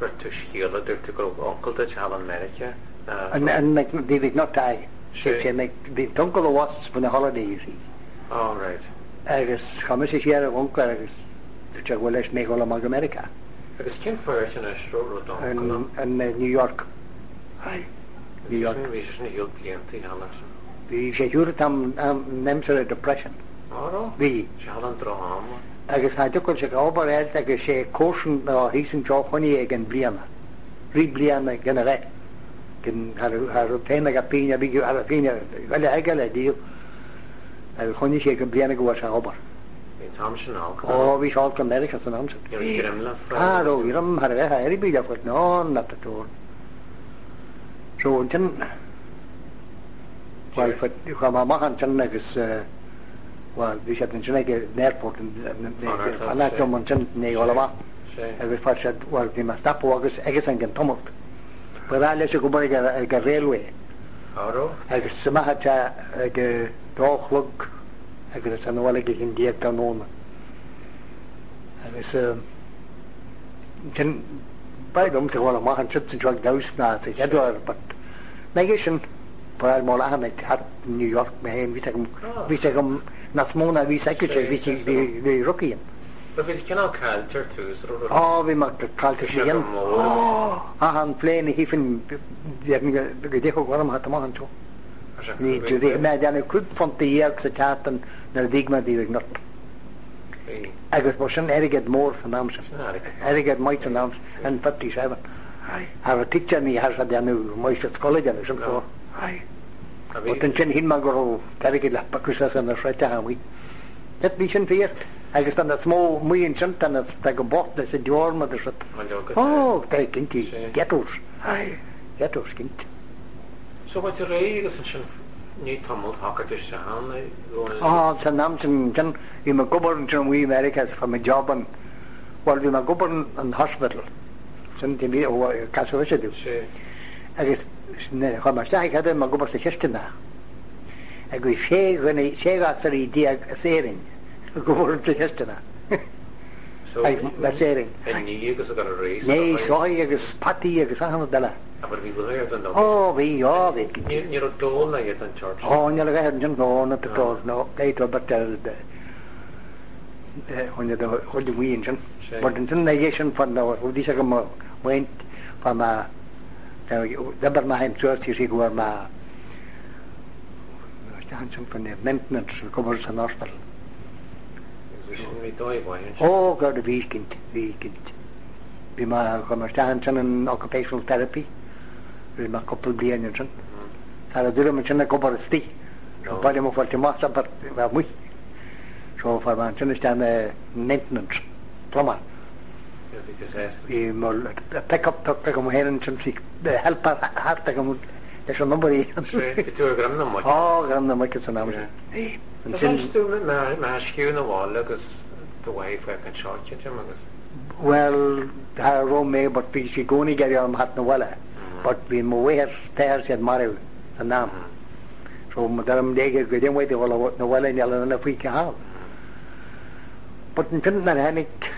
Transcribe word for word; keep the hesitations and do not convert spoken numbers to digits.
for to shield it to go uncle to have America. And and like they did not die. Sure. They like the uncle was for the holiday, you see. All right. Agus commis is here uncle agus the well is make all of America. Agus kin for in a stroll in in New York. Aye. New York. We should heal plenty Hallas. The security tam names a depression. Oh. We Shalan Drom. agus ha dukul se over el agus sé caution no he's in job honey again bliana. Read bliana genere. Gen har har tema gapina big har pina gale agale deal. El honey se again bliana go was over. Thompson al. Oh, we shall come America so names. Ah, no, iram har ha eri big up no not at all. So then well for come ma han chan agus well we had in Chennai airport and ana come chan nei olava. Every first said well the mastap agus agus and tomot. But I let you go by a railway. Aro. Agus samaha cha ge dog look agus an wala ge in diet tanon. Agus chan by them to wala ma han chan drug dose na say Edward but negation but more han at New York man we say we say nasmona we secretary we the the rookie. But we cannot culture too so. Oh we mak culture sian. Oh han plane hifen der gedeho warum hat man to. Ni to the man could from the year sataten na digma die not. Agus motion eriget more than names. Eriget might names and fifty-seven. Aye. Har a teacher ni har sa danu moist college and so. Aye. But then hin magoro eriget la pakusas and the right time we. That vision fear. Agus dan dat small muy in chant and that's like a bot that's a dorm or the oh take inti ghettos. Aye. Ghettos kint. So what the ray is in new tumult hocketish han oh sa names and jan in my government in we Americas from a job and well we my government and hospital. Something me or casovese do. Agus ne ha sta ik hade ma gobar se chestina. Agus she gane she ga sari dia serin. Gobar se chestina. So I serin. And you guys are going to race. Nee, so agus patti agus han dala. Aber we will hear the no. Oh, we oh we. You know dole na yet in church. Oh, you know I hadn't no not at all. No, they to but the when you hold the wind. But in the nation for now, this is come went from a double my church is go ma stand from the maintenance covers an hospital. Oh God, the weekend weekend be ma come stand in occupational therapy with my couple blian and so do them in a couple sti so body mo for the master but we so for man stand maintenance plumber. I mol pick up to come here and see the helper hat to come there's a number here. To gram na mo. Oh, gram na mo ke sanam. Eh. And since to ma ma skew na wall agus the wife I can short you Jim agus. Well, I roam me but we she go ni get on hat na wala. But we mo we have stairs at Maru the nam. So madam dege go dem way the wala na wala ni ala na fi ka. But in tin na hanik